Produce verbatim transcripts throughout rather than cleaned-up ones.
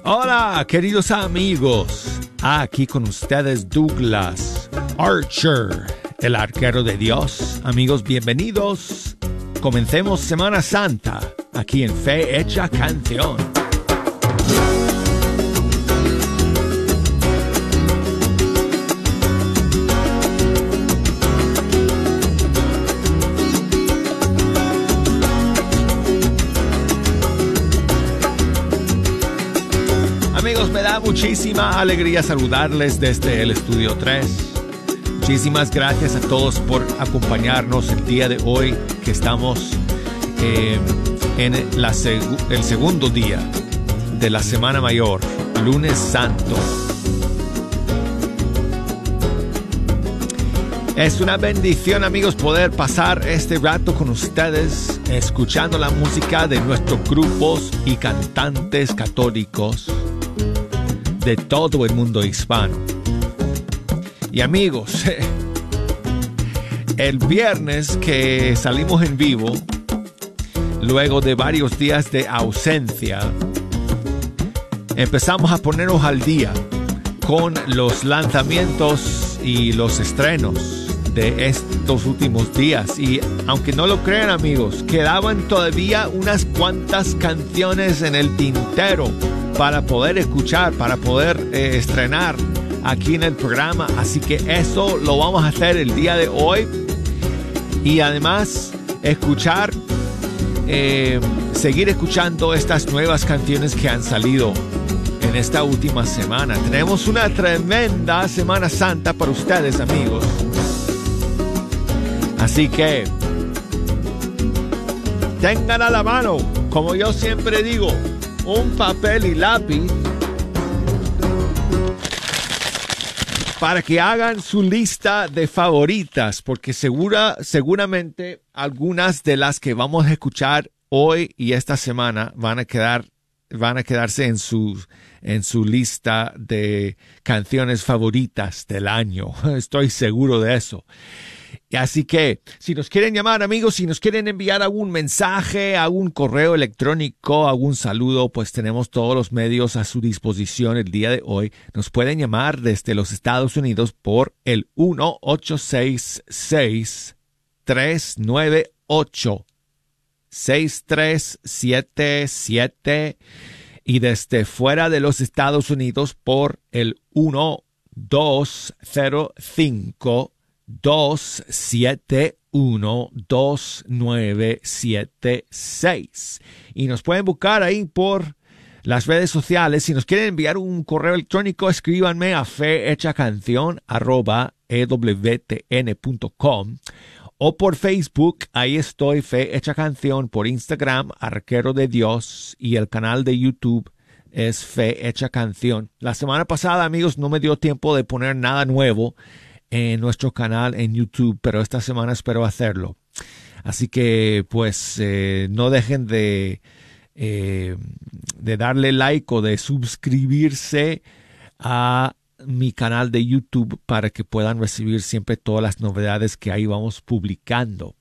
Hola, queridos amigos. Aquí con ustedes Douglas Archer, el arquero de Dios. Amigos, bienvenidos. Comencemos Semana Santa aquí en Fe Hecha Canción. Amigos, me da muchísima alegría saludarles desde el Estudio tres. Muchísimas gracias a todos por acompañarnos el día de hoy, que estamos eh, en la seg- el segundo día de la Semana Mayor, Lunes Santo. Es una bendición, amigos, poder pasar este rato con ustedes, escuchando la música de nuestros grupos y cantantes católicos de todo el mundo hispano. Y amigos, el viernes que salimos en vivo, luego de varios días de ausencia, empezamos a ponernos al día con los lanzamientos y los estrenos de estos últimos días. Y aunque no lo crean, amigos, quedaban todavía unas cuantas canciones en el tintero para poder escuchar, para poder eh, estrenar aquí en el programa. Así que eso lo vamos a hacer el día de hoy. Y además escuchar, eh, seguir escuchando estas nuevas canciones que han salido en esta última semana. Tenemos una tremenda Semana Santa para ustedes, amigos. Así que tengan a la mano, como yo siempre digo, un papel y lápiz para que hagan su lista de favoritas, porque segura, seguramente algunas de las que vamos a escuchar hoy y esta semana van a quedar, van a quedarse en su, en su lista de canciones favoritas del año. Estoy seguro de eso. Así que, si nos quieren llamar, amigos, si nos quieren enviar algún mensaje, algún correo electrónico, algún saludo, pues tenemos todos los medios a su disposición el día de hoy. Nos pueden llamar desde los Estados Unidos por el uno ocho seis seis, tres nueve ocho, seis tres siete siete y desde fuera de los Estados Unidos por el uno dos cero cinco, dos siete uno, dos nueve siete seis. Y nos pueden buscar ahí por las redes sociales. Si nos quieren enviar un correo electrónico, escríbanme a fehechacancion arroba ewtn punto com o por Facebook. Ahí estoy, Fe Hecha Canción. Por Instagram, Arquero de Dios, y el canal de YouTube es Fe Hecha Canción. La semana pasada, amigos, no me dio tiempo de poner nada nuevo en nuestro canal en YouTube, pero esta semana espero hacerlo. Así que pues eh, no dejen de, eh, de darle like o de suscribirse a mi canal de YouTube para que puedan recibir siempre todas las novedades que ahí vamos publicando.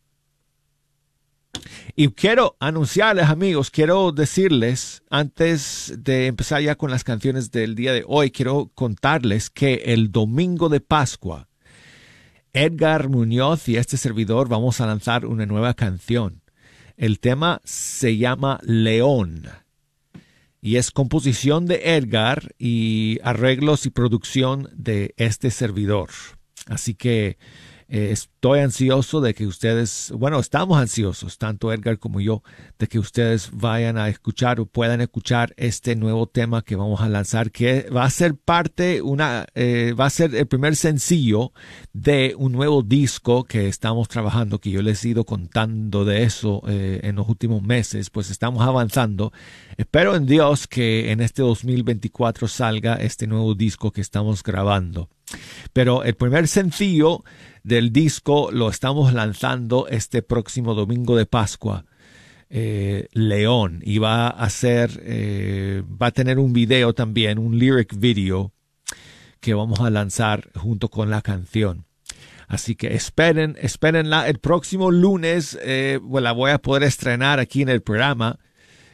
Y quiero anunciarles, amigos, quiero decirles, antes de empezar ya con las canciones del día de hoy, quiero contarles que el domingo de Pascua, Edgar Muñoz y este servidor vamos a lanzar una nueva canción. El tema se llama León y es composición de Edgar y arreglos y producción de este servidor. Así que eh, estoy ansioso de que ustedes, bueno, estamos ansiosos, tanto Edgar como yo, de que ustedes vayan a escuchar o puedan escuchar este nuevo tema que vamos a lanzar, que va a ser parte, una, eh, va a ser el primer sencillo de un nuevo disco que estamos trabajando, que yo les he ido contando de eso eh, en los últimos meses. Pues estamos avanzando. Espero en Dios que en este dos mil veinticuatro salga este nuevo disco que estamos grabando. Pero el primer sencillo del disco lo estamos lanzando este próximo domingo de Pascua, eh, León, y va a ser, eh, va a tener un video también, un lyric video que vamos a lanzar junto con la canción. Así que esperen, espérenla. El próximo lunes eh, pues la voy a poder estrenar aquí en el programa.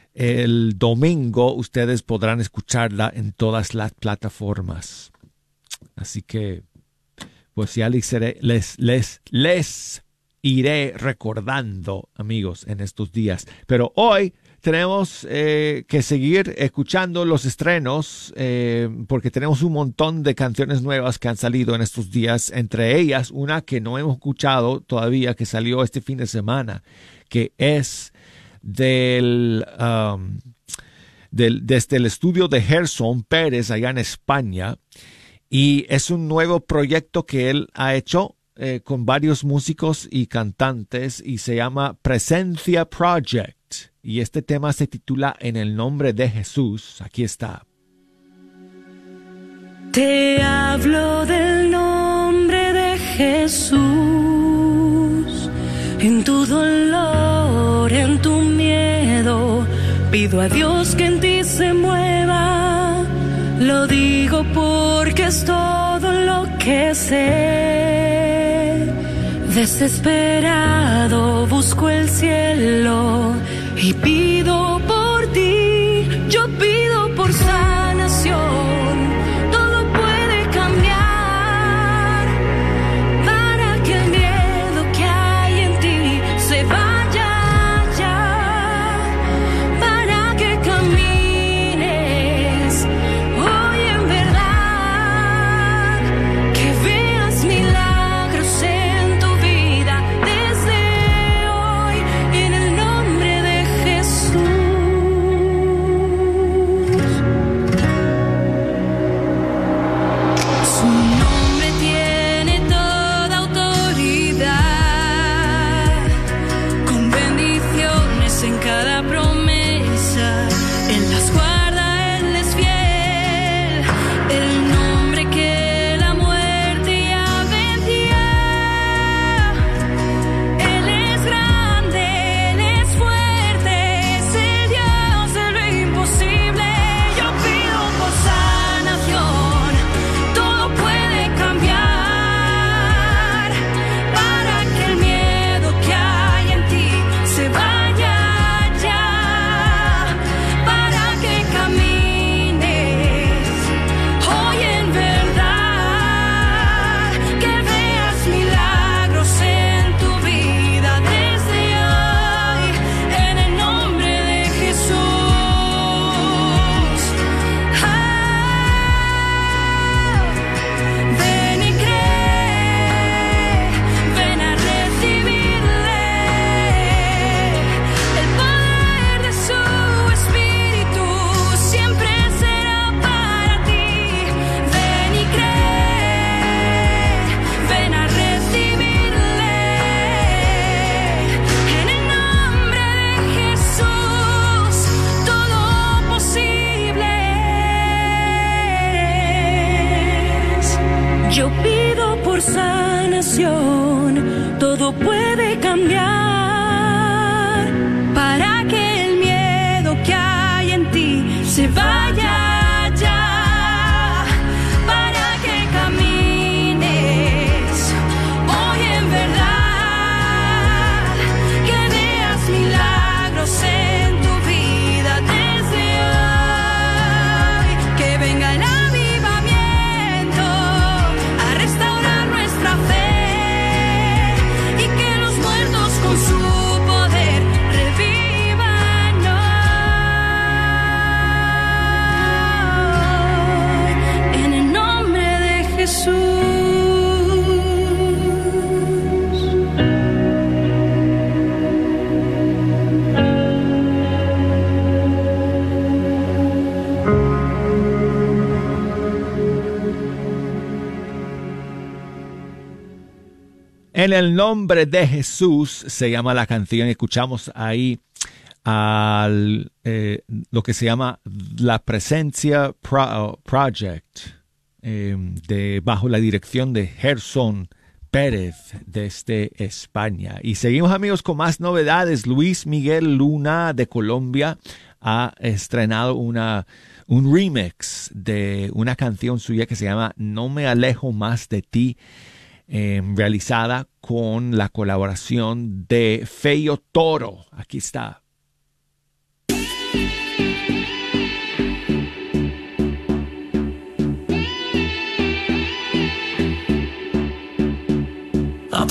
el domingo ustedes podrán escucharla en todas las plataformas. Así que pues ya les, les, les, les iré recordando, amigos, en estos días. Pero hoy tenemos eh, que seguir escuchando los estrenos eh, porque tenemos un montón de canciones nuevas que han salido en estos días. Entre ellas, una que no hemos escuchado todavía, que salió este fin de semana, que es del, um, del desde el estudio de Gerson Pérez allá en España. Y es un nuevo proyecto que él ha hecho eh, con varios músicos y cantantes y se llama Presencia Project. Y este tema se titula En el nombre de Jesús. Aquí está. Te hablo del nombre de Jesús, en tu dolor, en tu miedo, pido a Dios que en ti se mueva. Lo digo porque es todo lo que sé. Desesperado busco el cielo y pido por ti, yo pido por sanación. Todo puede cambiar para que el miedo que hay en ti se vaya ya, para que camines hoy en verdad, que veas milagros en tu vida desde hoy, en el nombre de Jesús. Su nombre tiene toda autoridad, con bendiciones en cada promesa. Él las guarda, Él es fiel. El nombre que la muerte ya venció. Él es grande, Él es fuerte, es el Dios de lo imposible. Yo pido por sanación, todo puede cambiar para que el miedo que hay en ti se vaya ya, para que camines hoy en verdad, que veas milagros en tu vida desde hoy, en el nombre de Jesús. Ah, ven y cree, ven a recibirle el poder de su Espíritu, siempre será para ti. Ven y cree, ven a recibirle en el nombre de Jesús, todo posible es. Yo pido por sanación, todo puede cambiar para que el miedo que hay en ti se vaya ya, para que camines hoy en verdad, que veas milagros en tu vida desde hoy, que venga el avivamiento a restaurar nuestra fe y que los muertos con su poder revivan hoy, en el nombre de Jesús. En el nombre de Jesús se llama la canción. Escuchamos ahí al, eh, lo que se llama la Presencia Pro- Project, eh, de, bajo la dirección de Gerson Pérez desde España. Y seguimos, amigos, con más novedades. Luis Miguel Luna de Colombia ha estrenado una, un remix de una canción suya que se llama No me alejo más de ti, eh, realizada con la colaboración de Feyo Toro. Aquí está. Ven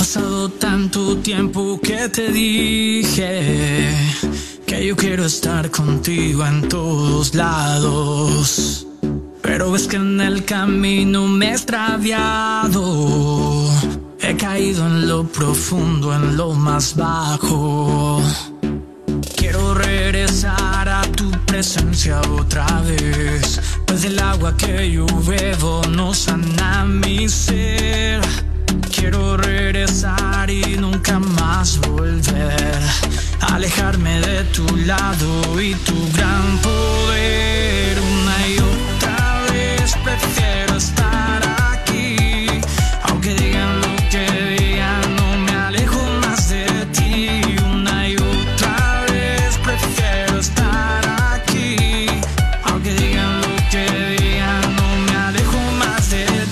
pasado tanto tiempo que te dije que yo quiero estar contigo en todos lados. Pero es que en el camino me he extraviado. He caído en lo profundo, en lo más bajo. Quiero regresar a tu presencia otra vez, pues el agua que yo bebo no sana mi ser. Quiero regresar y nunca más volver, alejarme de tu lado y tu gran poder. Una y otra vez prefiero estar aquí, aunque digan lo que digan, no me alejo más de ti. Una y otra vez prefiero estar aquí, aunque digan lo que digan, no me alejo más de ti.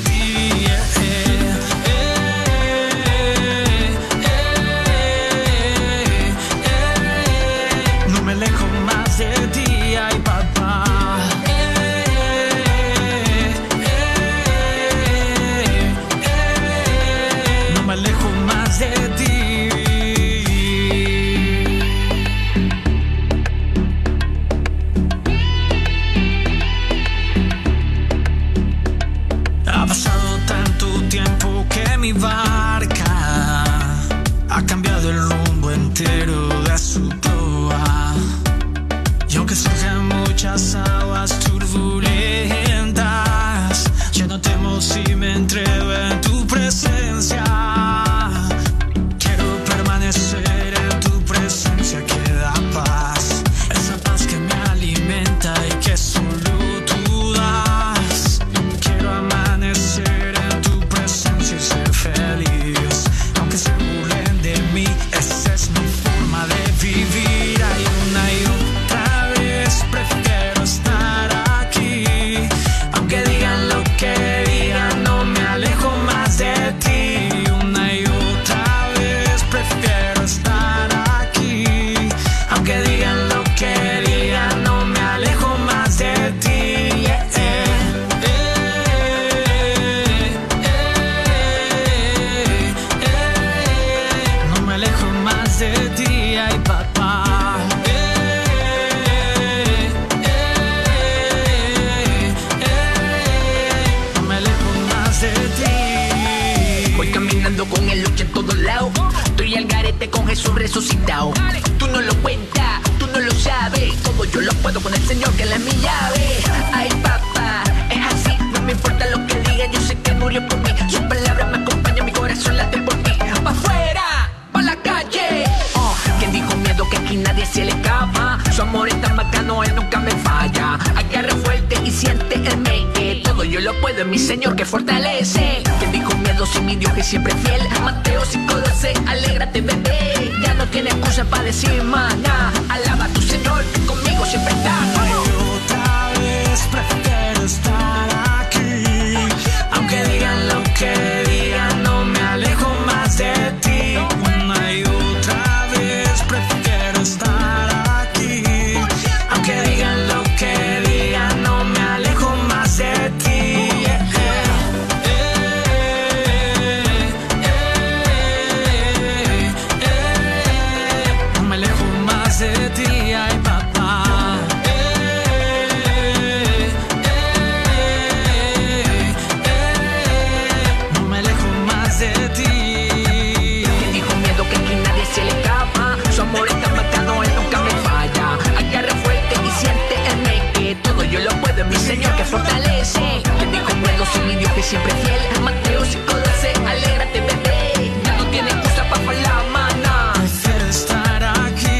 Mi barca ha cambiado el rumbo entero de su proa, y aunque surjan muchas aguas turbulentas, yo no temo si me entrego en tu presencia. Quiero permanecer en tu presencia que da paz, esa paz que me alimenta y que solo tú das. Quiero amanecer en tu presencia y ser feliz, aunque se burlen de mí, esa es mi forma de vivir. Hay una y otra vez prefiero estar aquí, aunque digan lo que digan, no me alejo más de ti. Una y otra vez prefiero estar aquí, aunque digan lo que digan, no me alejo más de ti. Yeah, yeah. De ti, ay papá. Eh, eh, eh, no me alejo más de ti. Voy caminando con el lucha en todos lados. Estoy al garete con Jesús resucitado. Tú no lo cuentas, tú no lo sabes. Todo yo lo puedo con el Señor que Él es mi llave. Ay papá, es así, no me importa lo que digan, yo sé que Él murió por mí. Sus palabras me acompañan, mi corazón late por ti. Pa' afuera, pa' la calle. Quien dijo miedo que aquí nadie se le escapa. Su amor es tan bacano, Él nunca me falla. Agarra fuerte y siente el meque. Todo yo lo puedo en mi Señor que fortalece. Quien dijo miedo si mi Dios que siempre es fiel. Mateo cinco doce, alégrate bebé. Ya no tiene excusa para decir maná. Alaba a tu Señor que conmigo siempre está. Y otra vez prefiero estar aquí, aunque digan lo que digan, no me alejo más de ti. Una y otra vez prefiero estar aquí, aunque digan lo que digan, no me alejo más de ti. Yeah, yeah. Eh, eh, eh, eh, no me alejo más de ti, ay papá. Eh, eh, eh, no me alejo más de ti. Quien dijo miedo que aquí nadie se le escapa. Su amor es tan bacano, Él nunca me falla. Agarra fuerte y siente el meque. Todo yo lo puedo en mi Señor que fortalece. Quien dijo miedo si mi Dios que siempre es fiel. Mateo cinco doce, alégrate bebé. Ya no tiene excusa para la maná. Prefiero estar aquí.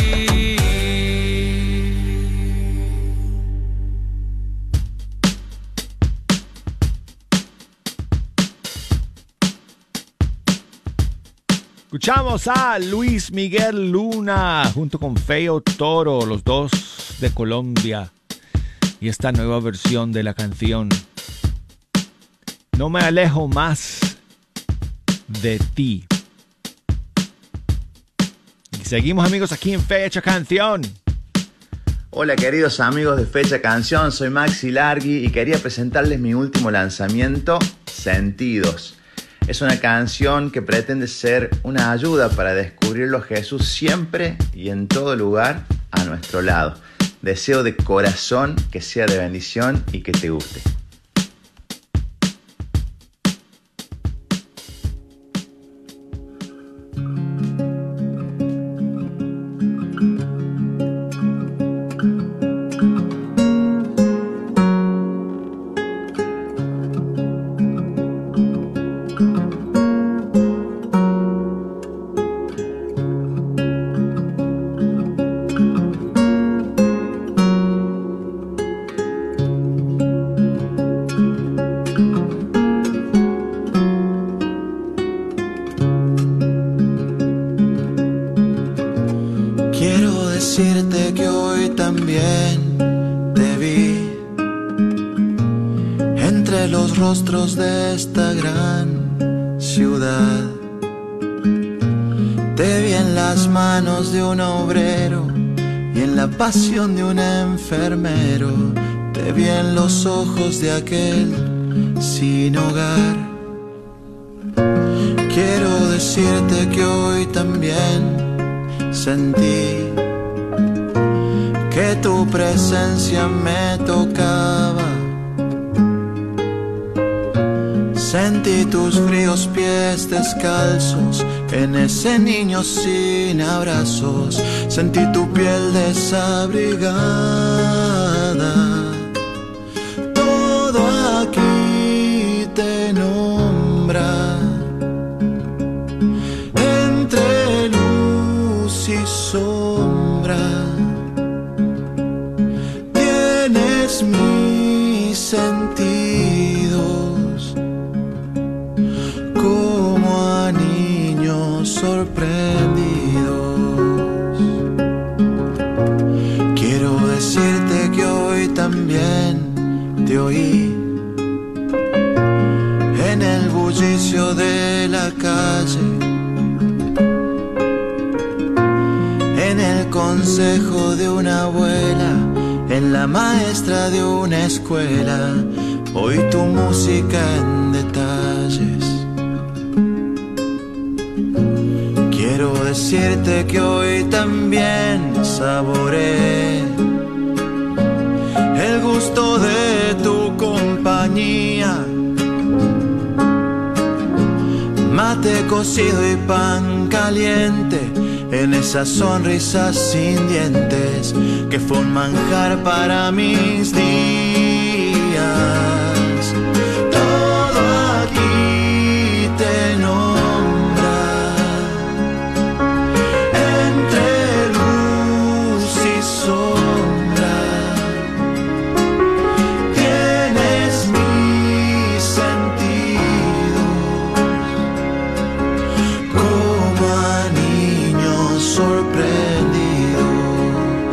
Escuchamos a Luis Miguel Luna junto con Feo Toro, los dos de Colombia, y esta nueva versión de la canción No me alejo más de ti. Y seguimos, amigos, aquí en Fecha Canción. Hola queridos amigos de Fecha Canción, soy Maxi Largui y quería presentarles mi último lanzamiento, Sentidos. Es una canción que pretende ser una ayuda para descubrirlo a Jesús siempre y en todo lugar a nuestro lado. Deseo de corazón que sea de bendición y que te guste. Decirte que hoy también te vi entre los rostros de esta gran ciudad. Te vi en las manos de un obrero y en la pasión de un enfermero. Te vi en los ojos de aquel sin hogar. Quiero decirte que hoy también sentí que tu presencia me tocaba. Sentí tus fríos pies descalzos en ese niño sin abrazos. Sentí tu piel desabrigada. Todo aquí te nombra. Entre luz y sombra mis sentidos como a niños sorprendidos. Quiero decirte que hoy también te oí en el bullicio de la calle, en el consejo de una abuela, en la maestra de una escuela. Oí tu música en detalles. Quiero decirte que hoy también saboreé el gusto de tu compañía. Mate cocido y pan caliente en esas sonrisas sin dientes que fue un manjar para mis días. Todo aquí te nombra. Entre luz y sombra tienes mis sentidos como a niños sorprendidos.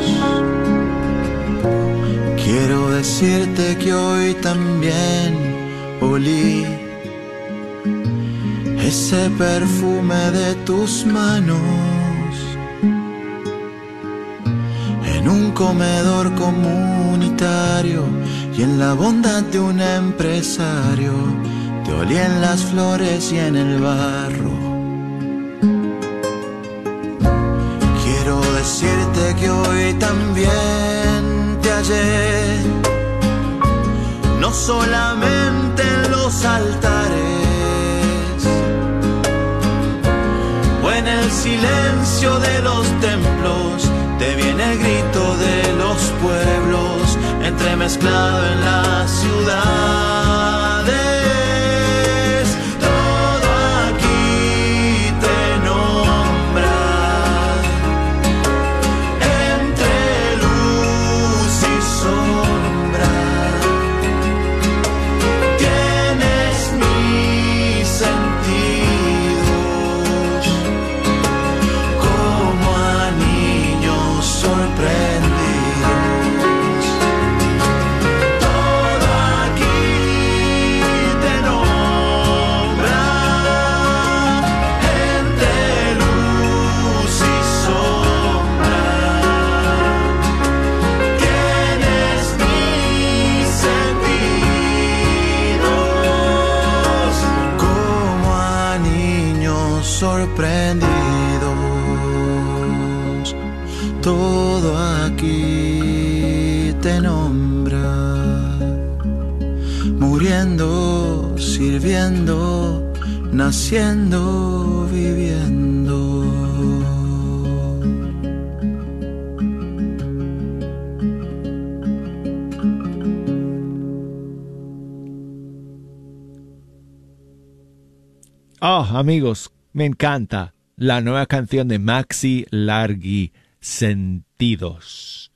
Quiero decirte que hoy también olí ese perfume de tus manos en un comedor comunitario y en la bondad de un empresario. Te olí en las flores y en el barro. Quiero decirte que hoy también te hallé, no solamente en los altares o en el silencio de los templos. Te viene el grito de los pueblos entremezclado en las ciudades. Todo aquí te nombra. Entre luz y sombra tienes mis sentidos como a niños sorprendidos. Todo aquí muriendo, sirviendo, naciendo, viviendo. Oh, amigos, me encanta la nueva canción de Maxi Largi, Sentidos.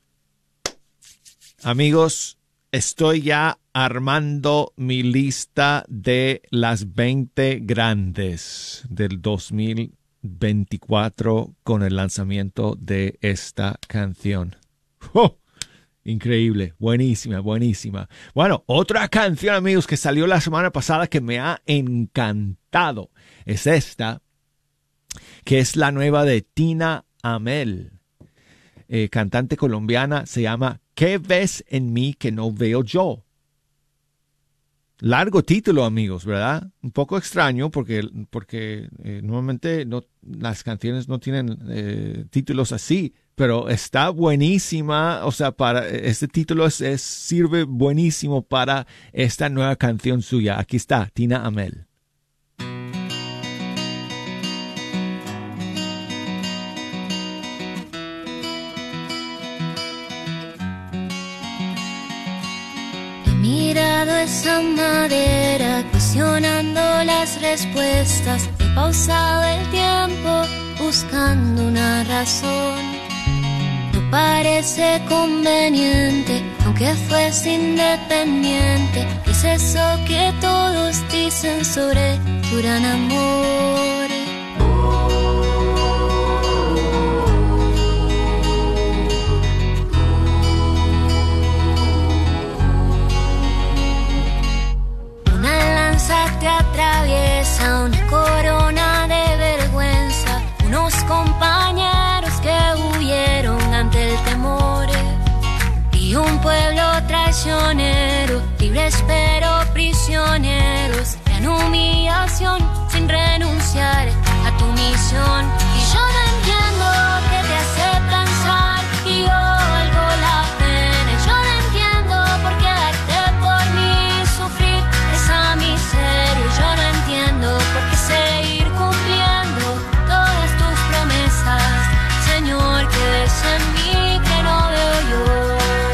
Amigos, estoy ya armando mi lista de las veinte grandes del dos mil veinticuatro con el lanzamiento de esta canción. ¡Oh! Increíble, buenísima, buenísima. Bueno, otra canción, amigos, que salió la semana pasada que me ha encantado es esta, que es la nueva de Tina Amel, eh, cantante colombiana. Se llama ¿Qué ves en mí que no veo yo? Largo título, amigos, ¿verdad? Un poco extraño porque, porque eh, normalmente no, las canciones no tienen eh, títulos así, pero está buenísima. O sea, para este título es, es, sirve buenísimo para esta nueva canción suya. Aquí está, Tina Amel. Mirado esa madera, cuestionando las respuestas. He pausado el tiempo, buscando una razón. No parece conveniente, aunque fuese independiente. ¿Qué es eso que todos dicen sobre tu gran amor? Te atraviesa una corona de vergüenza, unos compañeros que huyeron ante el temor, y un pueblo traicionero, libres pero prisioneros, en humillación sin renunciar a tu misión. Y yo no entiendo qué te hace pensar que yo valgo la pena. Yo no entiendo por qué darte por mí sufrir esa miseria. Yo no entiendo por qué seguir cumpliendo todas tus promesas, Señor, que ves en mí que no veo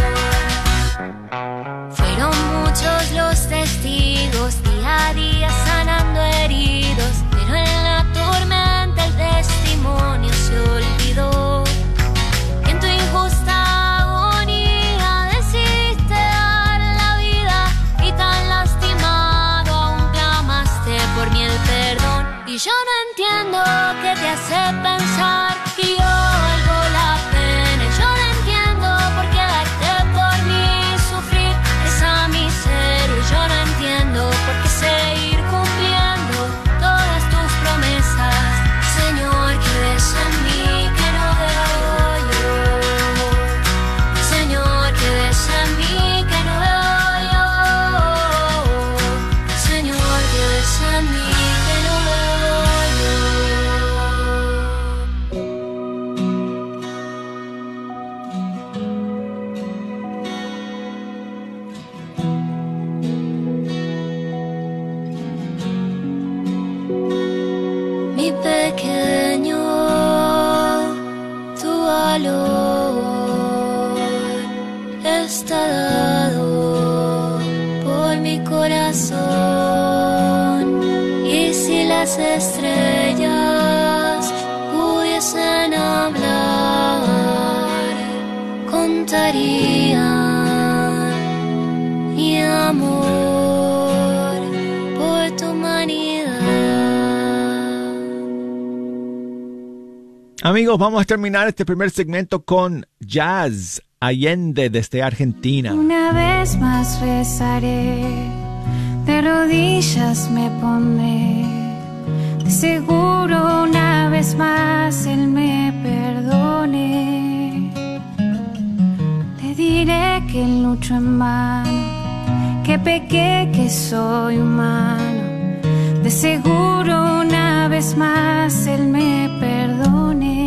yo. Fueron muchos los testigos, día a día sanando heridos, pero en la tormenta el testimonio se olvidó. En tu injusta agonía decidiste dar la vida y tan lastimado aún clamaste por mí el perdón. Y yo no entiendo qué te hace pensar que yo valgo la pena. Yo no entiendo por qué darte por mí sufrir esa miseria. Yo no entiendo por qué seguir cumpliendo todas tus promesas, Señor, que ves en mí que no veo yo. Señor, que ves en mí que no veo yo. Señor, que ves en mí que no veo mi pequeño, tu valor está dado por mi corazón. Y si las estrellas pudiesen hablar, contarían mi amor por tu humanidad. Amigos, vamos a terminar este primer segmento con Jazz Allende desde Argentina. Una vez más rezaré, de rodillas me pondré, de seguro una vez más Él me perdone. Le diré que lucho en vano, que pequé, que soy humano, de seguro una vez más Él me perdone.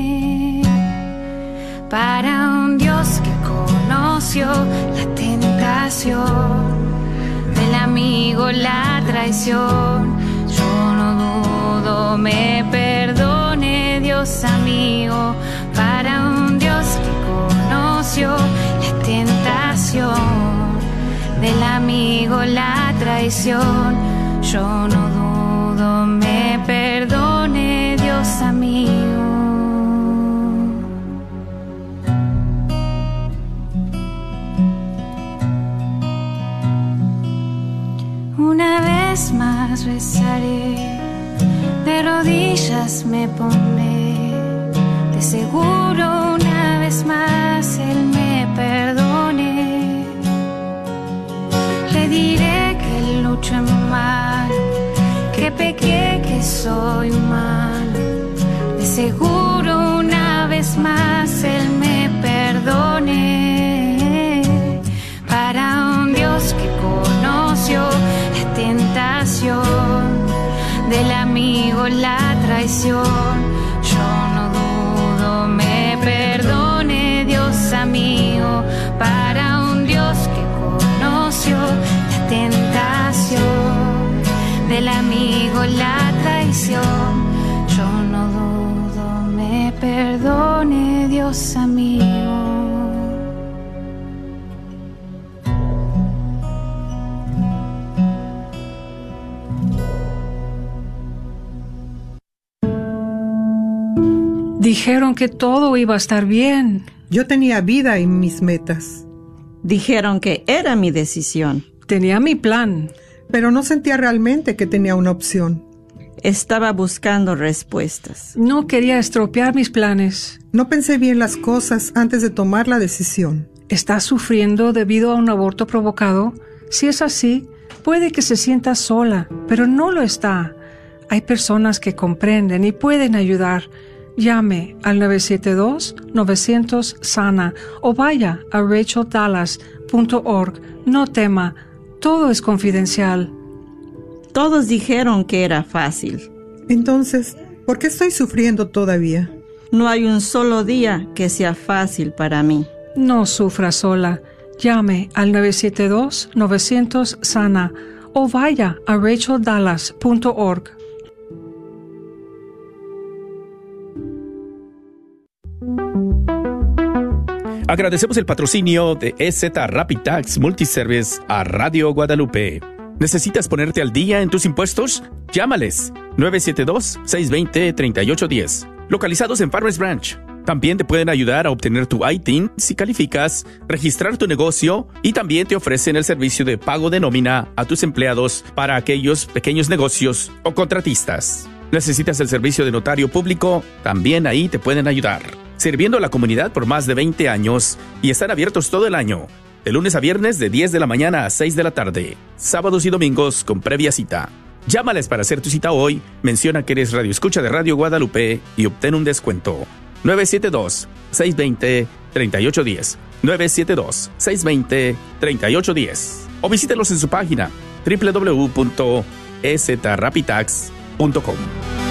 Para un Dios que conoció la tentación del amigo amigo la traición. Yo no dudo, me perdone Dios amigo, para un Dios que conoció la tentación del amigo la traición. Yo no dudo, me perdone Dios amigo. Una vez más rezaré, de rodillas me pondré, de seguro una vez más Él me perdone. Le diré que lucho en mal, que pequé, que soy humano, de seguro una vez más Él me perdone. Para un Dios que conoció la tentación del amigo la traición, yo no dudo, me perdone Dios amigo. Para un Dios que conoció la tentación del amigo la traición, yo no dudo, me perdone Dios amigo. Dijeron que todo iba a estar bien. Yo tenía vida en mis metas. Dijeron que era mi decisión. Tenía mi plan. Pero no sentía realmente que tenía una opción. Estaba buscando respuestas. No quería estropear mis planes. No pensé bien las cosas antes de tomar la decisión. ¿Estás sufriendo debido a un aborto provocado? Si es así, puede que se sienta sola, pero no lo está. Hay personas que comprenden y pueden ayudar. Llame al nueve siete dos, nueve cero cero, S A N A o vaya a rachel dallas punto org. No tema, todo es confidencial. Todos dijeron que era fácil. Entonces, ¿por qué estoy sufriendo todavía? No hay un solo día que sea fácil para mí. No sufra sola. Llame al nueve siete dos, nueve cero cero, S A N A o vaya a rachel dallas punto org. Agradecemos el patrocinio de E Z Rapid Tax Multiservice a Radio Guadalupe. ¿Necesitas ponerte al día en tus impuestos? Llámales nueve siete dos, seis dos cero, tres ocho uno cero. Localizados en Farmers Branch. También te pueden ayudar a obtener tu I T I N si calificas, registrar tu negocio y también te ofrecen el servicio de pago de nómina a tus empleados para aquellos pequeños negocios o contratistas. ¿Necesitas el servicio de notario público? También ahí te pueden ayudar. Sirviendo a la comunidad por más de veinte años y están abiertos todo el año, de lunes a viernes de diez de la mañana a seis de la tarde, sábados y domingos con previa cita. Llámales para hacer tu cita hoy, menciona que eres radioescucha de Radio Guadalupe y obtén un descuento. nueve siete dos, seis dos cero, tres ocho uno cero, nueve siete dos, seis dos cero, tres ocho uno cero o visítelos en su página doble u doble u doble u punto e z rapid tax punto com.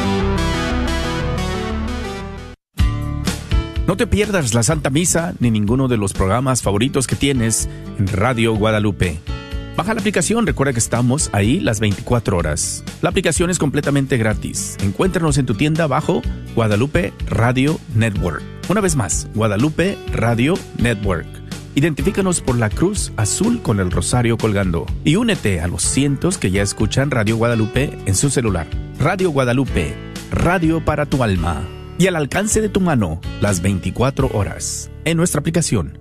No te pierdas la Santa Misa ni ninguno de los programas favoritos que tienes en Radio Guadalupe. Baja la aplicación, recuerda que estamos ahí las veinticuatro horas. La aplicación es completamente gratis. Encuéntranos en tu tienda bajo Guadalupe Radio Network. Una vez más, Guadalupe Radio Network. Identifícanos por la cruz azul con el rosario colgando. Y únete a los cientos que ya escuchan Radio Guadalupe en su celular. Radio Guadalupe, radio para tu alma. Y al alcance de tu mano, las veinticuatro horas, en nuestra aplicación.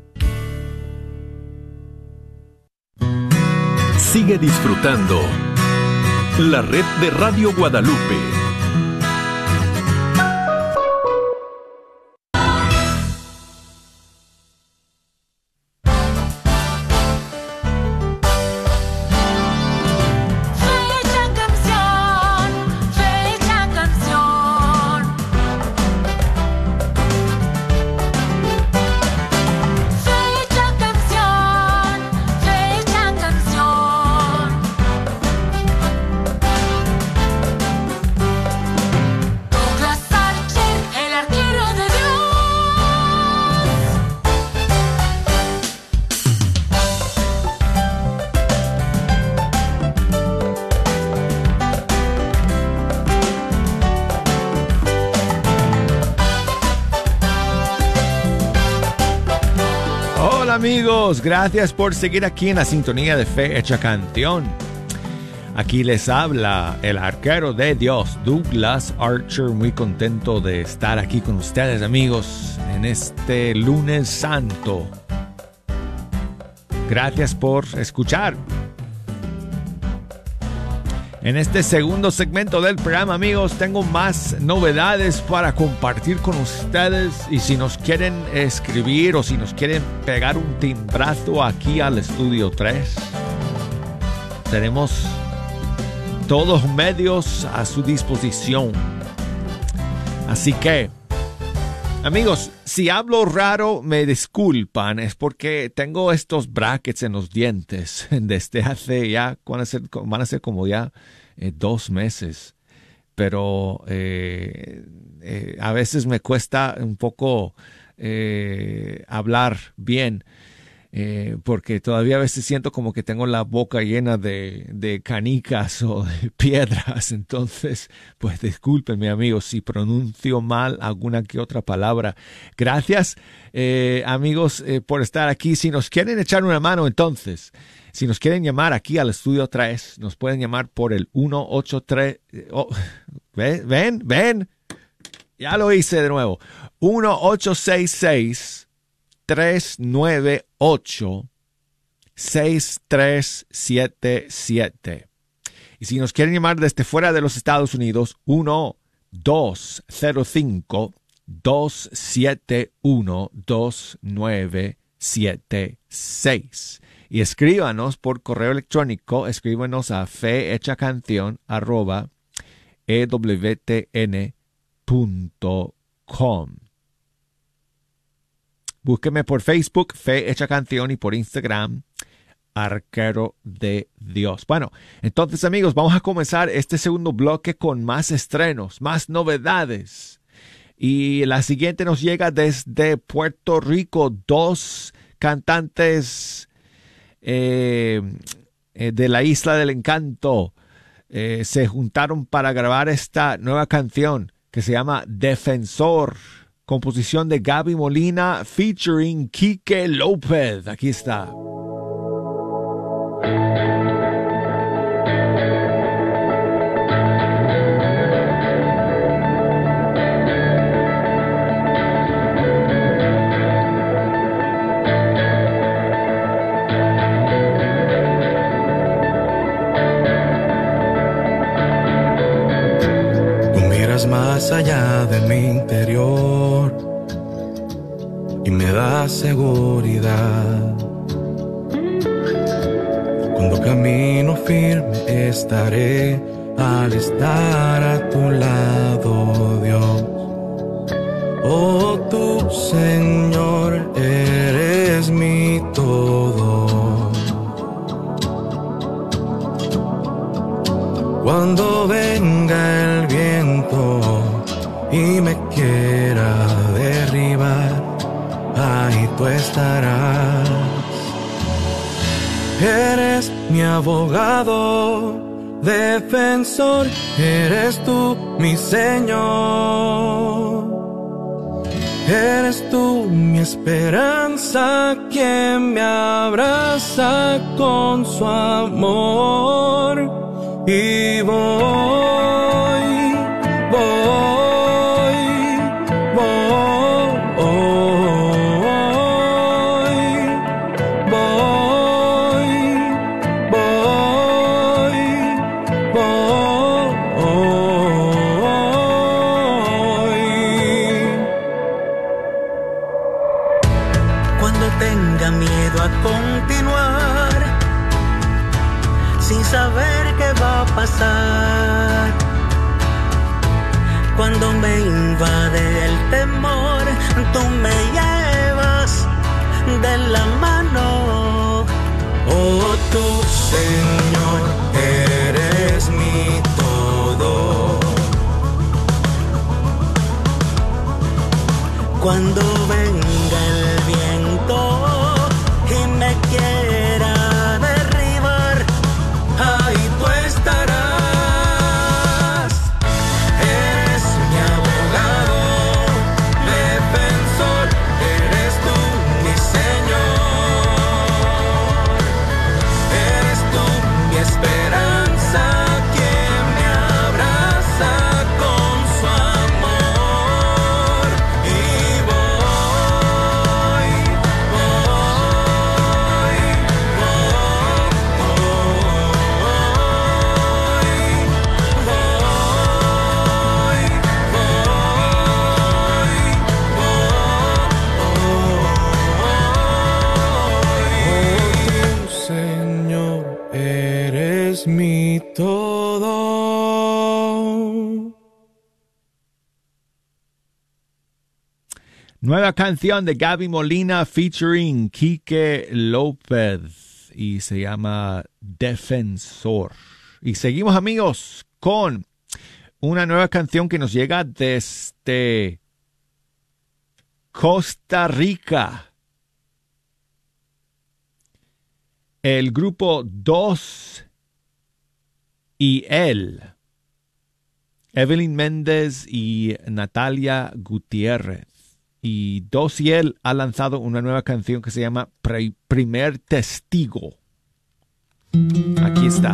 Sigue disfrutando la red de Radio Guadalupe. amigos, gracias por seguir aquí en la sintonía de Fe Hecha Canción. Aquí les habla el arquero de Dios, Douglas Archer, muy contento de estar aquí con ustedes, amigos, en este lunes santo. Gracias por escuchar. En este segundo segmento del programa, amigos, tengo más novedades para compartir con ustedes. Y si nos quieren escribir o si nos quieren pegar un timbrazo aquí al Estudio tres, tenemos todos los medios a su disposición. Así que, amigos, si hablo raro, me disculpan. Es porque tengo estos brackets en los dientes desde hace ya, van a ser, van a ser como ya eh, dos meses. Pero eh, eh, a veces me cuesta un poco eh, hablar bien. Eh, porque todavía a veces siento como que tengo la boca llena de, de canicas o de piedras. Entonces, pues discúlpenme, amigos, si pronuncio mal alguna que otra palabra. Gracias, eh, amigos, eh, por estar aquí. Si nos quieren echar una mano, entonces, si nos quieren llamar aquí al Estudio tres, nos pueden llamar por el uno ocho tres... Oh, ¿ven? ¿Ven? ¿Ven? Ya lo hice de nuevo. uno ocho seis seis tres nueve ocho seis tres siete siete. Y si nos quieren llamar desde fuera de los Estados Unidos, uno dos cero cinco dos siete uno dos nueve siete seis. Y escríbanos por correo electrónico, escríbanos a fehechacanción arroba e w t n punto com. Búsqueme por Facebook, Fe Hecha Canción, y por Instagram, Arquero de Dios. Bueno, entonces, amigos, vamos a comenzar este segundo bloque con más estrenos, más novedades. Y la siguiente nos llega desde Puerto Rico. Dos cantantes eh, eh, de la Isla del Encanto eh, se juntaron para grabar esta nueva canción que se llama Defensor. Composición de Gaby Molina featuring Quique López. Aquí está. Tú miras más allá de mi interior y me da seguridad. Cuando camino firme estaré al estar a tu lado, Dios. Oh, tú, Señor, eres mi todo. Cuando venga el viento y me quiera derribar, ahí tú estarás. Eres mi abogado, defensor, eres tú mi Señor. Eres tú mi esperanza, quien me abraza con su amor. Y voy, voy, voy, voy, voy, voy. Cuando tenga miedo a continuar, sin saber qué va a pasar, cuando me invade el temor, tú me llevas de la mano. Oh, tú, Señor, eres mi todo. Cuando venga el viento y me quiera derribar, ahí tú estarás. Eres mi abogado, defensor, eres tú mi Señor. eres mi todo. Nueva canción de Gaby Molina featuring Quique López y se llama Defensor. Y seguimos, amigos, con una nueva canción que nos llega desde Costa Rica. El grupo Dos y Él, Evelyn Méndez y Natalia Gutiérrez. Y Dos y Él ha lanzado una nueva canción que se llama Pre- Primer Testigo. Aquí está.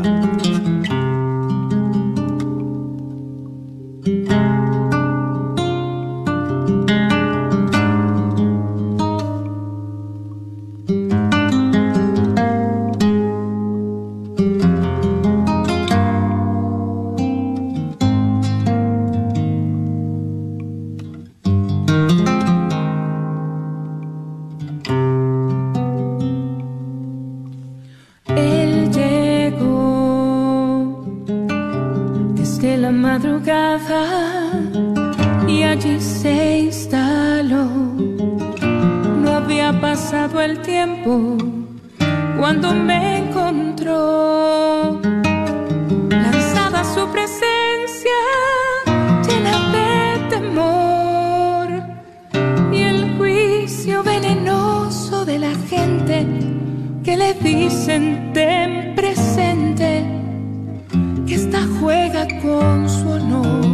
Y allí se instaló. No había pasado el tiempo cuando me encontró, lanzada a su presencia, llena de temor, y el juicio venenoso de la gente que le dicen ten presente, que esta juega con su honor.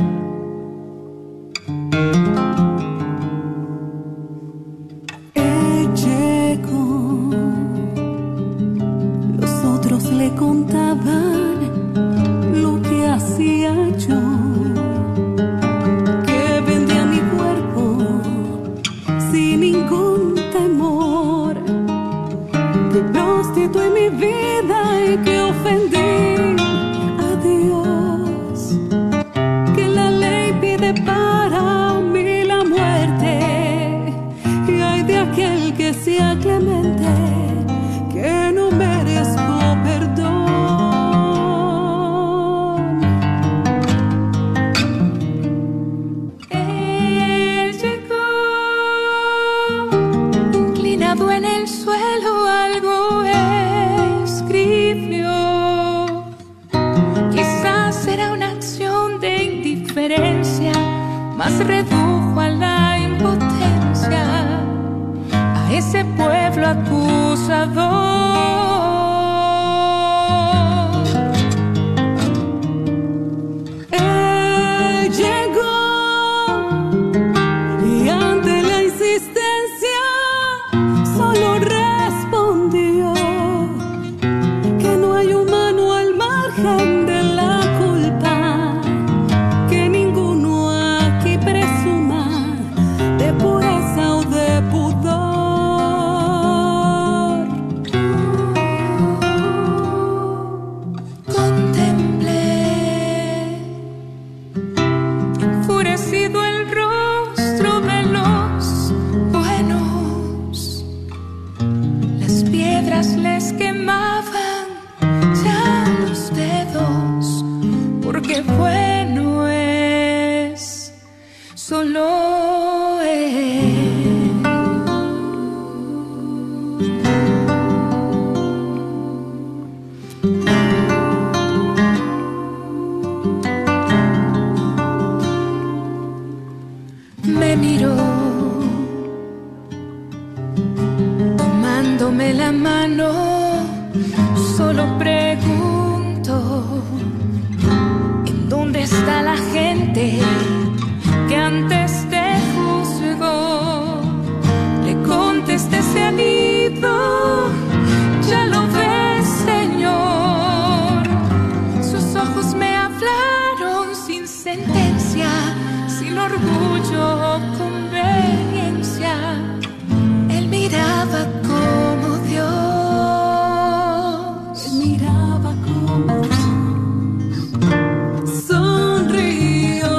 Él llegó, los otros le contaban lo que hacía yo, que vendía mi cuerpo sin ningún temor, que prostituí mi vida y que ofendí para mí la muerte, y hay de aquel que sea clemente, que no merezco perdón. Él llegó, inclinado en el suelo, algo escribió. Quizás era una acción de indiferencia, mas redujo a la impotencia a ese pueblo acusador. Él llegó y ante la insistencia solo respondió que no hay humano al margen de la culpa, que ninguno aquí presuma de pureza o de pudor. Contemplé enfurecido el rostro de los buenos, las piedras les quemaban ya los dedos, porque bueno es solo él. Me miró, tomándome la mano, solo pregunto, ¿en dónde está la gente que antes te juzgó? Le contesté, se han ido, ya lo ves, Señor. Sus ojos me hablaron sin sentencia, sin orgullo o conveniencia. Él miraba como Dios, Él miraba como Dios, sonrió.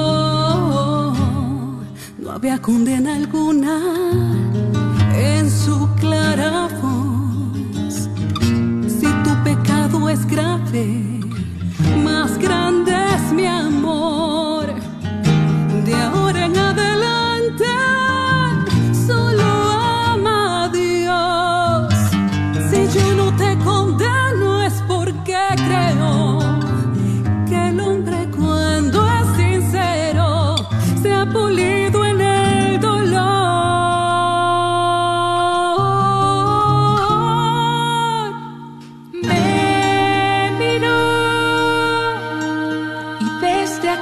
No había condena alguna en su clara voz. Si tu pecado es grave,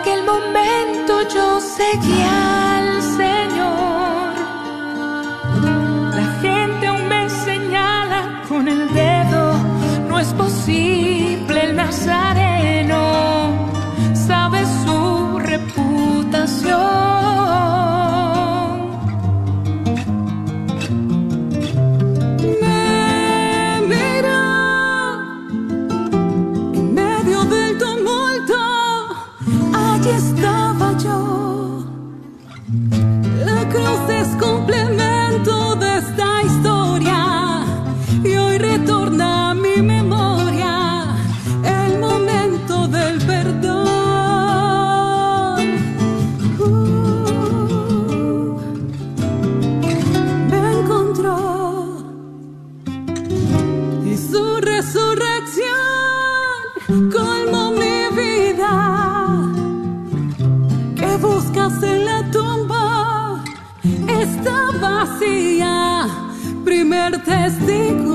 aquel momento yo seguía al Señor. La gente aún me señala con el dedo, no es posible el nazareno, sabe su reputación. Estaba yo. La cruz es complemento de esta historia y hoy retorna a mi memoria el momento del perdón. Uh, me encontró y su resurrección colmó mi vida. Buscas en la tumba, está vacía, primer testigo.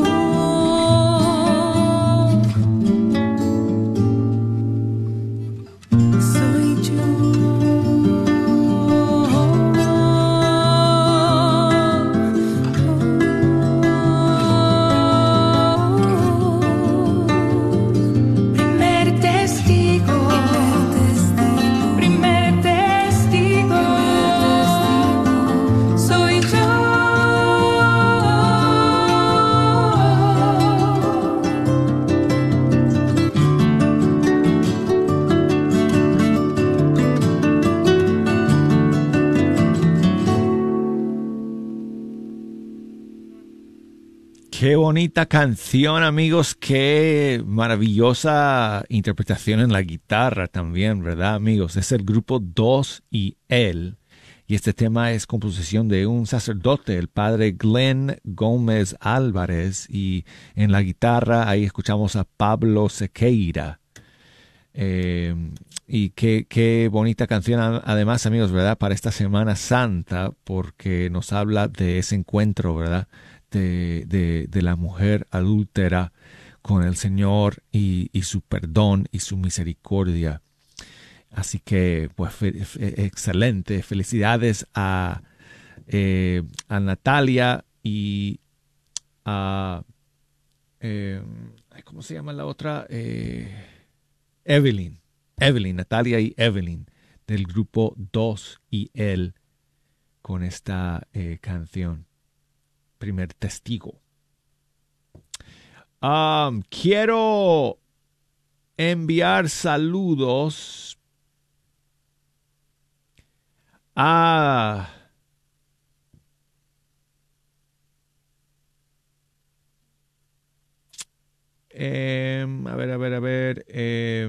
Soy yo. Primer testigo. Qué bonita canción, amigos. Qué maravillosa interpretación en la guitarra también, ¿verdad, amigos? Es el grupo Dos y Él. Y este tema es composición de un sacerdote, el padre Glenn Gómez Álvarez. Y en la guitarra ahí escuchamos a Pablo Sequeira. Eh, y qué, qué bonita canción, además, amigos, ¿verdad? Para esta Semana Santa, porque nos habla de ese encuentro, ¿verdad? De, de, de la mujer adúltera con el Señor y, y su perdón y su misericordia. Así que, pues, fe, fe, excelente. Felicidades a, eh, a Natalia y a... Eh, ¿cómo se llama la otra? Eh, Evelyn. Evelyn, Natalia y Evelyn, del grupo Dos y Él, con esta eh, canción. Primer testigo. Um, quiero enviar saludos a eh, a ver, a ver, a ver eh,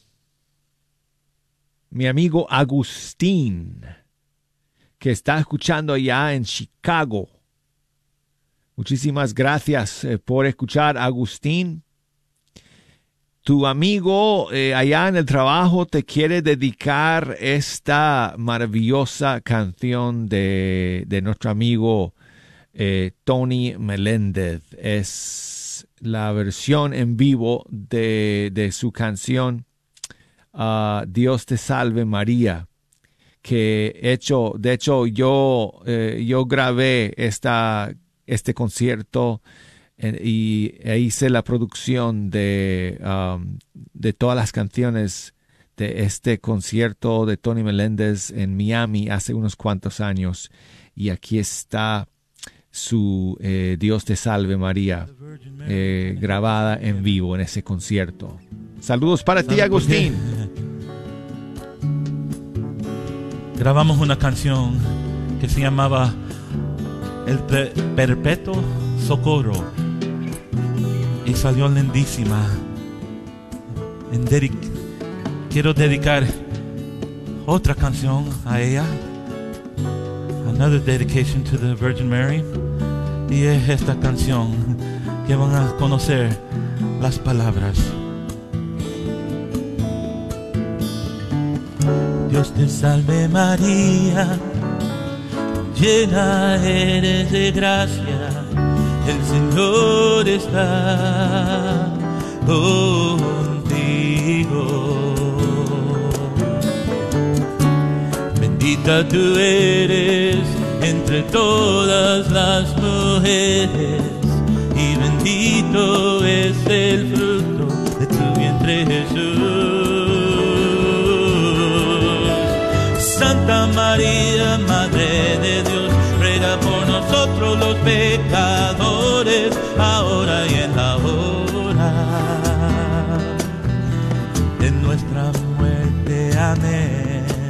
mi amigo Agustín, que está escuchando allá en Chicago. Muchísimas gracias eh, por escuchar, Agustín. Tu amigo eh, allá en el trabajo te quiere dedicar esta maravillosa canción de, de nuestro amigo eh, Tony Meléndez. Es la versión en vivo de, de su canción uh, Dios te salve María. Que hecho, de hecho yo, eh, yo grabé esta este concierto eh, y e hice la producción de, um, de todas las canciones de este concierto de Tony Meléndez en Miami hace unos cuantos años. Y aquí está su eh, Dios te salve María, eh, grabada en vivo en ese concierto. Saludos para ti, Agustín. Grabamos una canción que se llamaba El Perpetuo Socorro y salió lindísima. En dedic- quiero dedicar otra canción a ella, another dedication to the Virgin Mary, y es esta canción que van a conocer las palabras. Dios te salve María, llena eres de gracia, el Señor está contigo. bendita tú eres entre todas las mujeres, y bendito es el fruto de tu vientre, Jesús. Santa María, Madre de Dios, ruega por nosotros los pecadores, ahora y en la hora de nuestra muerte. Amén.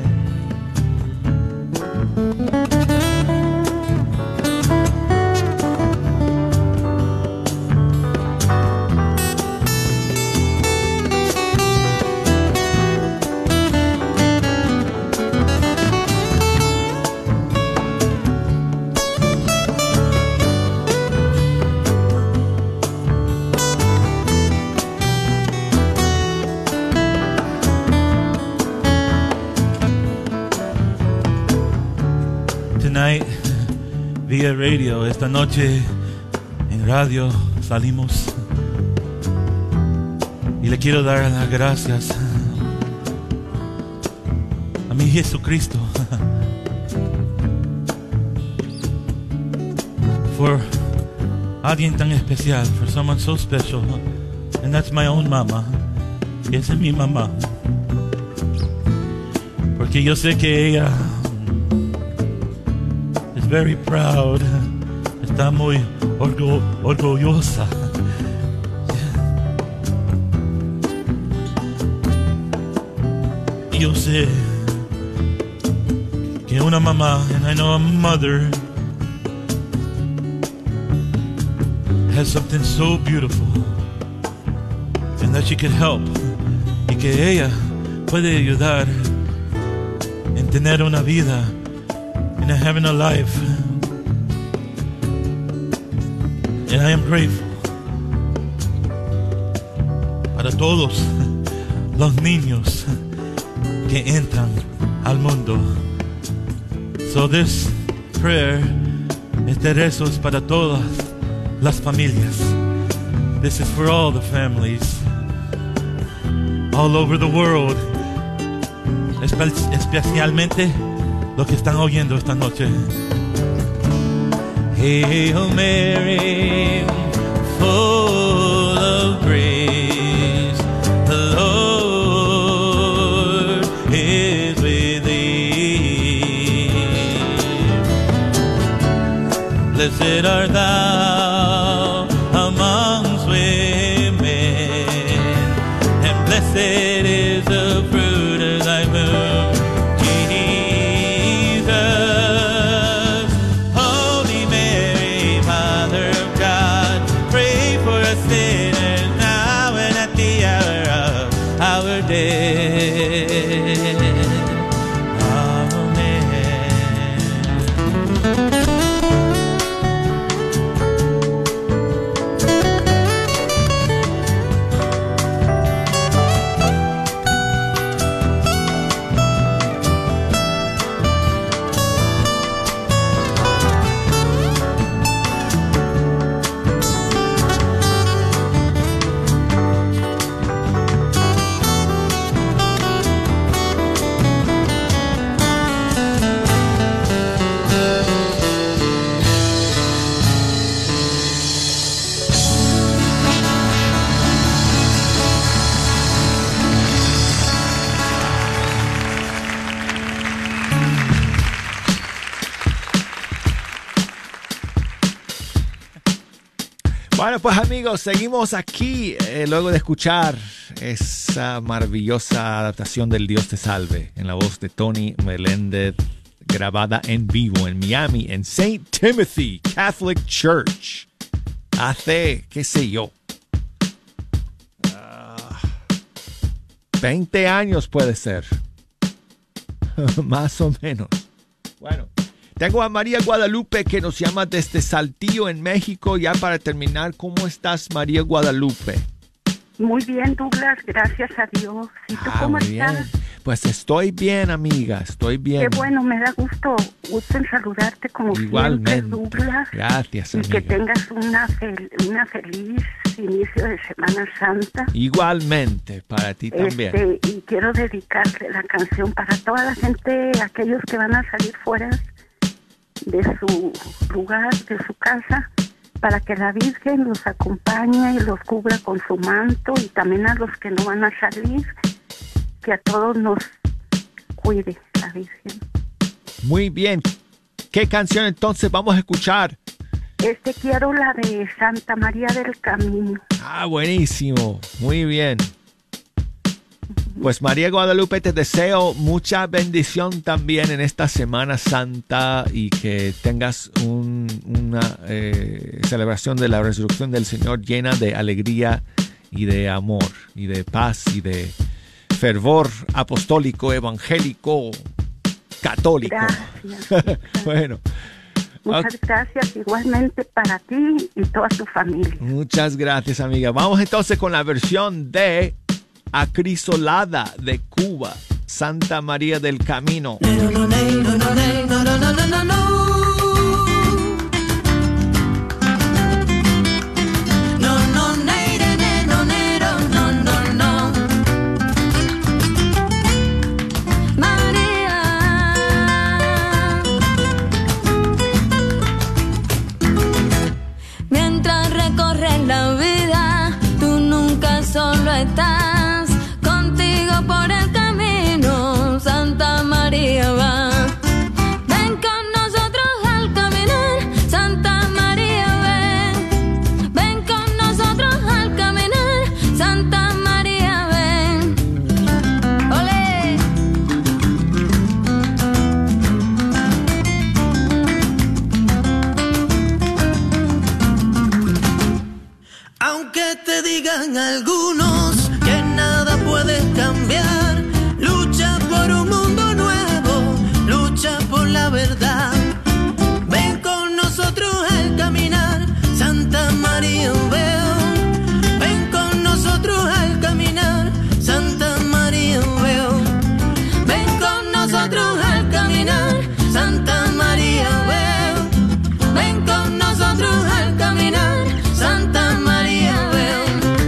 Tonight, via radio, esta noche en radio salimos y le quiero dar las gracias a mi Jesucristo por alguien tan especial, for someone so special, and that's my own mama. Y esa es mi mamá, porque yo sé que ella very proud, está muy orgu orgullosa. Y yo sé que una mamá, and I know a mother, has something so beautiful, and that she can help, y que ella puede ayudar en tener una vida, and having a life. And I am grateful para todos los niños que entran al mundo. So this prayer, este rezo es para todas las familias. This is for all the families all over the world, Espe especialmente los que están oyendo esta noche. Hail Mary, full of grace, the Lord is with thee. Blessed art thou amongst women, and blessed is the fruit of thy womb. Bueno, pues amigos, seguimos aquí eh, luego de escuchar esa maravillosa adaptación del Dios te salve en la voz de Tony Meléndez, grabada en vivo en Miami, en Saint Timothy Catholic Church, hace, qué sé yo, uh, veinte años puede ser, más o menos. Bueno, tengo a María Guadalupe que nos llama desde Saltillo en México. Ya para terminar, ¿cómo estás, María Guadalupe? Muy bien, Douglas, gracias a Dios. ¿Y tú ah, cómo muy estás? Bien. pues estoy bien, amiga, estoy bien. Qué bueno, me da gusto, gusto en saludarte como Igualmente. siempre, Douglas. Gracias, y amiga. que tengas una, fel- una feliz inicio de Semana Santa. Igualmente, para ti también. Este, y quiero dedicarle la canción para toda la gente, aquellos que van a salir fuera de su lugar, de su casa, para que la Virgen los acompañe y los cubra con su manto, y también a los que no van a salir, que a todos nos cuide la Virgen. Muy bien. ¿Qué canción entonces vamos a escuchar? Este quiero la de Santa María del Camino. Ah, buenísimo. Muy bien. Pues María Guadalupe, te deseo mucha bendición también en esta Semana Santa y que tengas un, una eh, celebración de la resurrección del Señor llena de alegría y de amor y de paz y de fervor apostólico, evangélico, católico. Gracias. Bueno. Muchas Okay. gracias, igualmente para ti y toda tu familia. Muchas gracias, amiga. Vamos entonces con la versión de Acrisolada de Cuba, Santa María del Camino. No, no, no, no, no, no, no, no, no, no. La vida, tú nunca solo estás, contigo por el camino, Santa María va. Ven con nosotros al caminar, Santa María ven. Ven con nosotros al caminar, Santa María ven. ¡Olé! Aunque te digan algunos que nada puedes cambiar, lucha por un mundo nuevo, lucha por la verdad. Ven con nosotros al caminar, Santa María veo. Ven con nosotros al caminar, Santa María veo. Ven con nosotros al caminar, Santa María veo. Ven con nosotros al caminar, Santa María veo.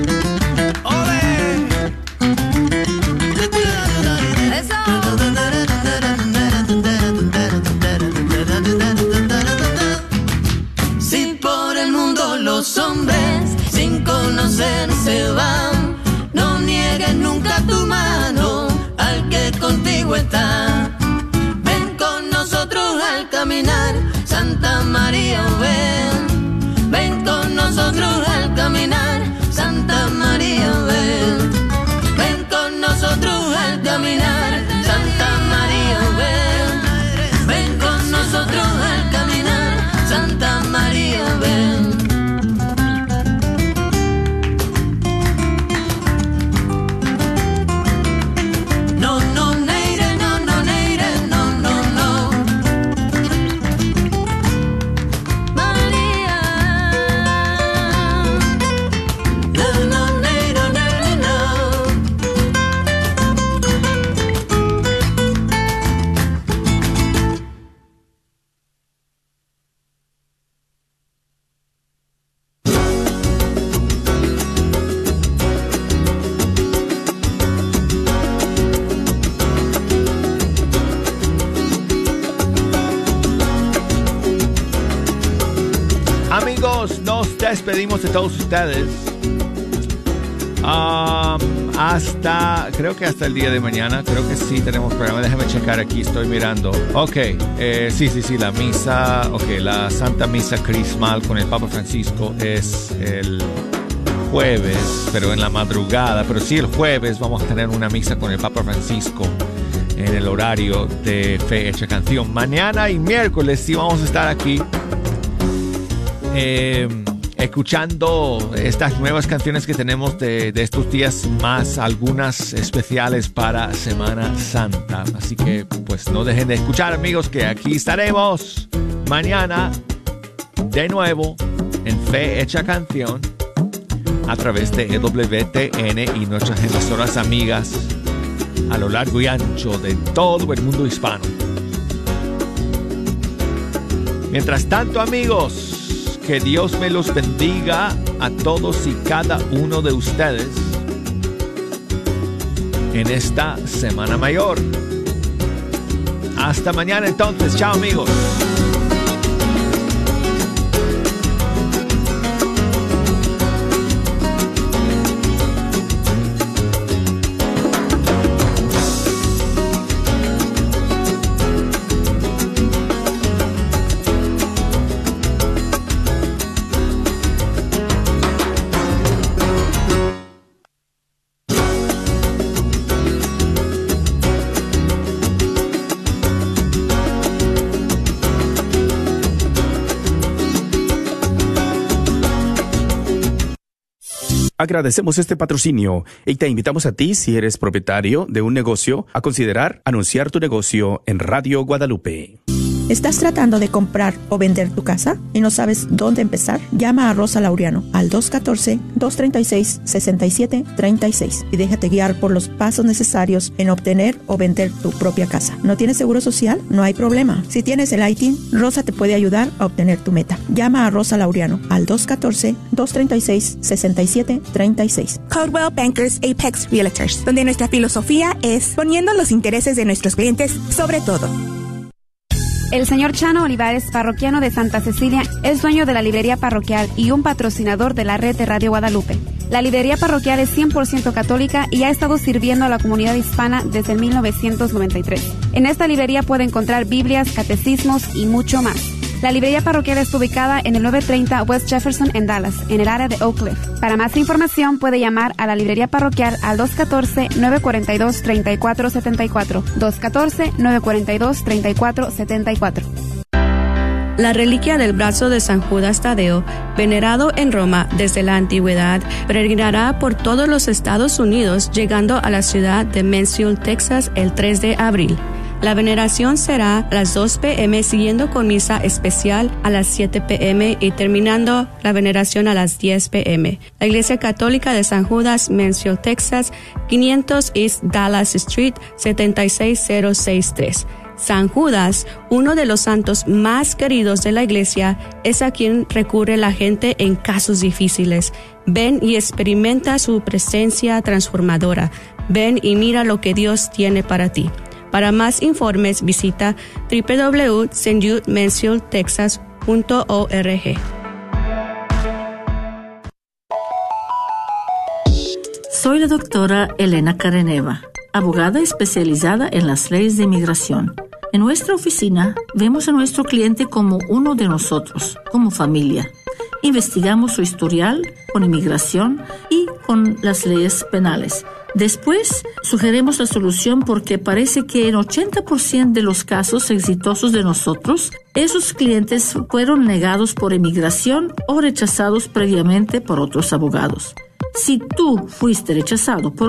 Si por el mundo los hombres sin conocer se van, no niegues nunca tu mano al que contigo está. Ven con nosotros al caminar, Santa María ven. Ven con nosotros al caminar, Santa María ven. Ven con nosotros al caminar, Santa María ven. Ven con nosotros al caminar, Santa María ven. No, no, neire, no, no, neire, no, no, no. María. No, no, neire, no, no, no. Amigos, nos despedimos de todos ustedes. Um, hasta, creo que hasta el día de mañana. Creo que sí tenemos programa. Déjame checar aquí, estoy mirando. Ok, eh, sí, sí, sí, la misa. Ok, la Santa Misa Crismal con el Papa Francisco es el jueves, pero en la madrugada. Pero sí, el jueves vamos a tener una misa con el Papa Francisco en el horario de Fe Hecha Canción. Mañana y miércoles sí vamos a estar aquí Eh, escuchando estas nuevas canciones que tenemos de, de estos días, más algunas especiales para Semana Santa. Así que pues no dejen de escuchar, amigos, que aquí estaremos mañana de nuevo en Fe Hecha Canción a través de E W T N y nuestras emisoras amigas a lo largo y ancho de todo el mundo hispano. Mientras tanto, amigos, que Dios me los bendiga a todos y cada uno de ustedes en esta Semana Mayor. Hasta mañana entonces. Chao, amigos. Agradecemos este patrocinio y te invitamos a ti, si eres propietario de un negocio, a considerar anunciar tu negocio en Radio Guadalupe. ¿Estás tratando de comprar o vender tu casa y no sabes dónde empezar? Llama a Rosa Laureano al dos uno cuatro, dos tres seis, seis siete tres seis y déjate guiar por los pasos necesarios en obtener o vender tu propia casa. ¿No tienes seguro social? No hay problema. Si tienes el I T I N, Rosa te puede ayudar a obtener tu meta. Llama a Rosa Laureano al dos uno cuatro, dos tres seis, seis siete tres seis. Coldwell Bankers Apex Realtors, donde nuestra filosofía es poniendo los intereses de nuestros clientes sobre todo. El señor Chano Olivares, parroquiano de Santa Cecilia, es dueño de la librería parroquial y un patrocinador de la red de Radio Guadalupe. La librería parroquial es cien por ciento católica y ha estado sirviendo a la comunidad hispana desde mil novecientos noventa y tres. En esta librería puede encontrar Biblias, catecismos y mucho más. La librería parroquial está ubicada en el novecientos treinta West Jefferson en Dallas, en el área de Oak Cliff. Para más información puede llamar a la librería parroquial al dos uno cuatro, nueve cuatro dos, tres cuatro siete cuatro, dos uno cuatro, nueve cuatro dos, tres cuatro siete cuatro. La reliquia del brazo de San Judas Tadeo, venerado en Roma desde la antigüedad, peregrinará por todos los Estados Unidos, llegando a la ciudad de Mansfield, Texas, el tres de abril. La veneración será a las dos pe eme, siguiendo con misa especial a las siete pe eme y terminando la veneración a las diez pe eme. La Iglesia Católica de San Judas, Mansfield, Texas, quinientos East Dallas Street, setenta y seis mil sesenta y tres. San Judas, uno de los santos más queridos de la Iglesia, es a quien recurre la gente en casos difíciles. Ven y experimenta su presencia transformadora. Ven y mira lo que Dios tiene para ti. Para más informes, visita doble u doble u doble u punto saint jude mansfield texas punto org. Soy la doctora Elena Careneva, abogada especializada en las leyes de inmigración. En nuestra oficina vemos a nuestro cliente como uno de nosotros, como familia. Investigamos su historial con inmigración y con las leyes penales. Después, sugerimos la solución porque parece que en ochenta por ciento de los casos exitosos de nosotros, esos clientes fueron negados por inmigración o rechazados previamente por otros abogados. Si tú fuiste rechazado por